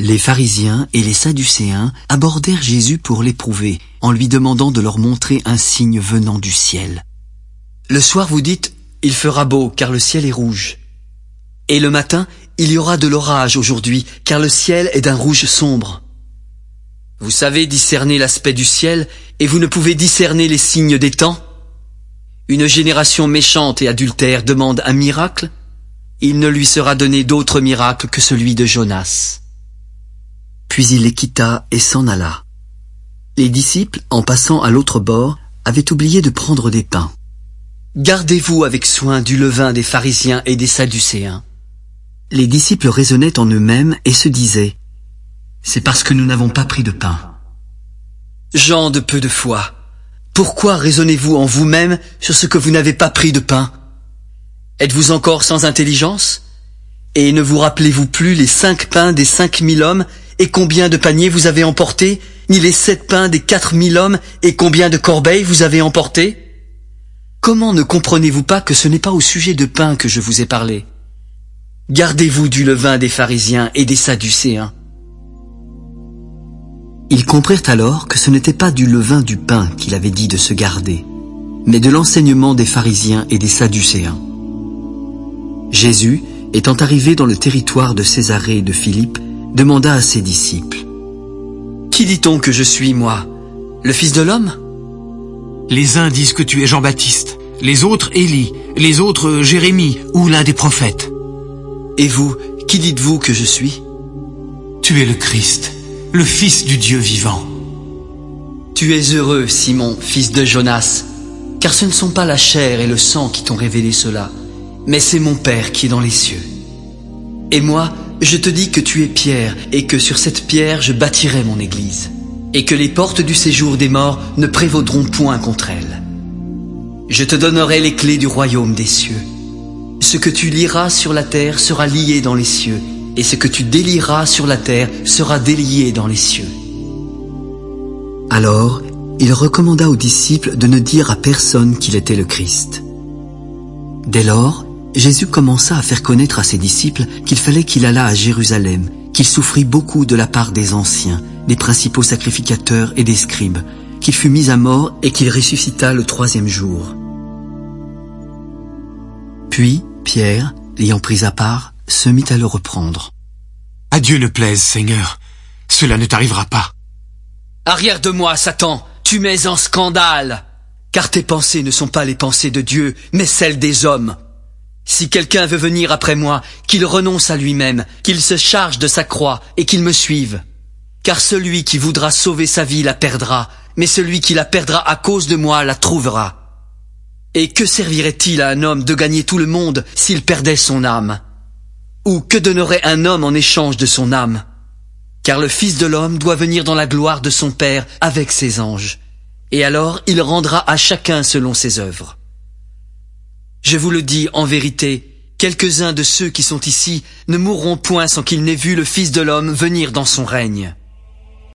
Les pharisiens et les sadducéens abordèrent Jésus pour l'éprouver, en lui demandant de leur montrer un signe venant du ciel. Le soir vous dites, il fera beau car le ciel est rouge. Et le matin, il y aura de l'orage aujourd'hui car le ciel est d'un rouge sombre. Vous savez discerner l'aspect du ciel et vous ne pouvez discerner les signes des temps? Une génération méchante et adultère demande un miracle. Il ne lui sera donné d'autre miracle que celui de Jonas. Puis il les quitta et s'en alla. Les disciples, en passant à l'autre bord, avaient oublié de prendre des pains. Gardez-vous avec soin du levain des pharisiens et des sadducéens. Les disciples raisonnaient en eux-mêmes et se disaient « C'est parce que nous n'avons pas pris de pain. » Gens de peu de foi, pourquoi raisonnez-vous en vous-même sur ce que vous n'avez pas pris de pain? Êtes-vous encore sans intelligence? Et ne vous rappelez-vous plus les 5 pains des 5000 hommes et combien de paniers vous avez emportés, ni les 7 pains des 4000 hommes et combien de corbeilles vous avez emportés? Comment ne comprenez-vous pas que ce n'est pas au sujet de pain que je vous ai parlé? Gardez-vous du levain des pharisiens et des sadducéens. Ils comprirent alors que ce n'était pas du levain du pain qu'il avait dit de se garder, mais de l'enseignement des pharisiens et des sadducéens. Jésus, étant arrivé dans le territoire de Césarée et de Philippe, demanda à ses disciples « Qui dit-on que je suis, moi? Le Fils de l'homme » Les uns disent que tu es Jean-Baptiste, les autres Élie, les autres Jérémie ou l'un des prophètes. Et vous, qui dites-vous que je suis? Tu es le Christ, le Fils du Dieu vivant. Tu es heureux, Simon, fils de Jonas, car ce ne sont pas la chair et le sang qui t'ont révélé cela, mais c'est mon Père qui est dans les cieux. Et moi, je te dis que tu es Pierre, et que sur cette pierre je bâtirai mon église, et que les portes du séjour des morts ne prévaudront point contre elle. Je te donnerai les clés du royaume des cieux. Ce que tu lieras sur la terre sera lié dans les cieux, et ce que tu délieras sur la terre sera délié dans les cieux. Alors, il recommanda aux disciples de ne dire à personne qu'il était le Christ. Dès lors, Jésus commença à faire connaître à ses disciples qu'il fallait qu'il allât à Jérusalem, qu'il souffrit beaucoup de la part des anciens, des principaux sacrificateurs et des scribes, qu'il fut mis à mort et qu'il ressuscita le 3e jour. Puis, Pierre, l'ayant pris à part, se mit à le reprendre. « À Dieu ne plaise, Seigneur, cela ne t'arrivera pas. » « Arrière de moi, Satan, tu mets en scandale, car tes pensées ne sont pas les pensées de Dieu, mais celles des hommes. Si quelqu'un veut venir après moi, qu'il renonce à lui-même, qu'il se charge de sa croix et qu'il me suive. Car celui qui voudra sauver sa vie la perdra, mais celui qui la perdra à cause de moi la trouvera. Et que servirait-il à un homme de gagner tout le monde s'il perdait son âme? Ou que donnerait un homme en échange de son âme? Car le Fils de l'homme doit venir dans la gloire de son Père avec ses anges. Et alors il rendra à chacun selon ses œuvres. Je vous le dis en vérité, quelques-uns de ceux qui sont ici ne mourront point sans qu'ils n'aient vu le Fils de l'homme venir dans son règne.